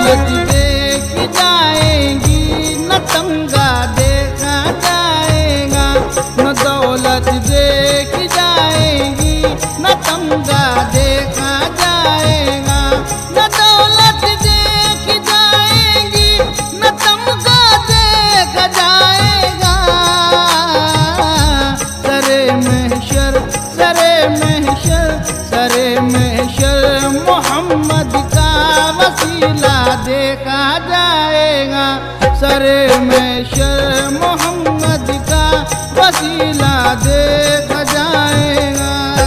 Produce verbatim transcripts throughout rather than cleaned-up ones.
दौलत देखी जाएगी न तमगा देखा जाएगा, न दौलत देखी जाएगी न तमगा देखा जाएगा, न दौलत देखी जाएगी न तमगा देखा जाएगा। सरे महशर सरे महशर सरे महशर मोहम्मद का वसीला देखा जाएगा, सरे महशर मोहम्मद का वसीला देखा जाएगा।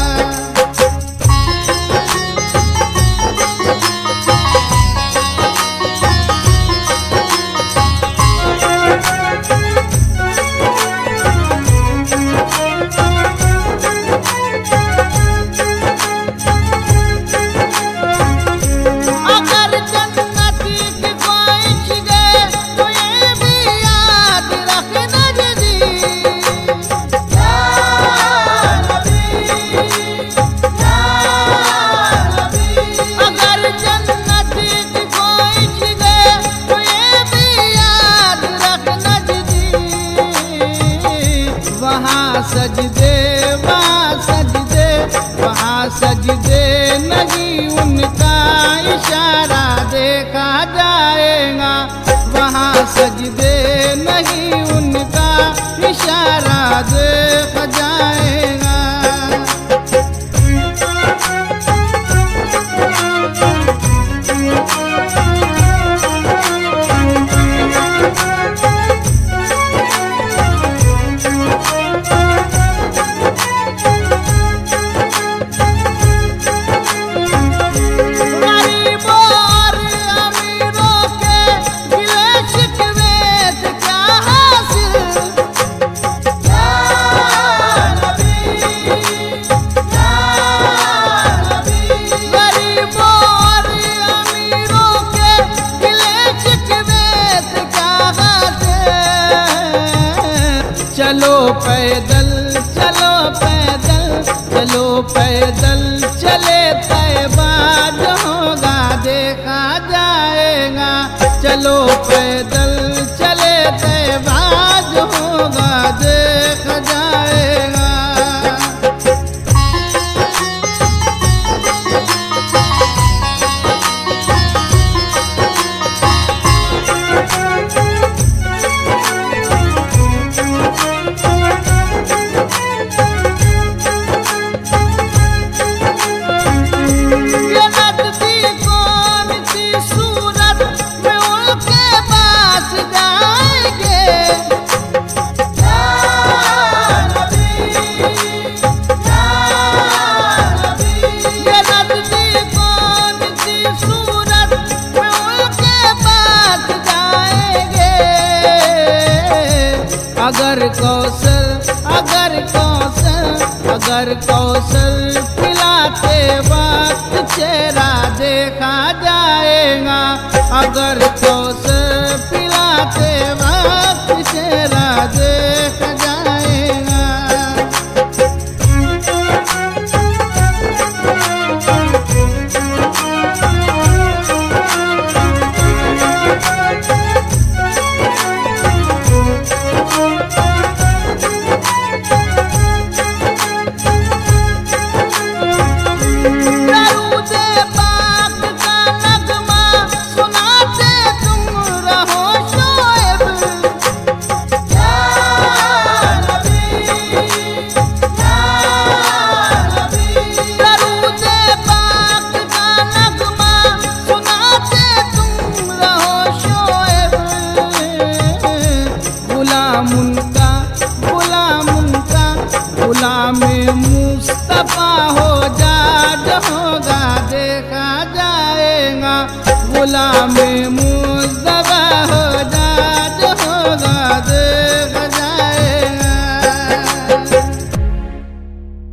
सजदे वहाँ सजदे वहाँ सजदे नहीं उनका इशारा देखा जाएगा, वहाँ सजदे नहीं उनका इशारा देखा जाएगा। चलो पैदल चलो पैदल चलो पैदल चले तैबा जो होगा देखा जाएगा, चलो पैदल चले तैबा जो होगा देखा जाएगा। अगर कौशल अगर कौशल अगर कौशल पिलाते वक्त चेहरा देखा जाएगा, अगर कौशल पिलाते वक्त चेहरा देखा जाएगा। गुलाम मुस्तफा हो जा जो होगा देखा जाएगा, गुलाम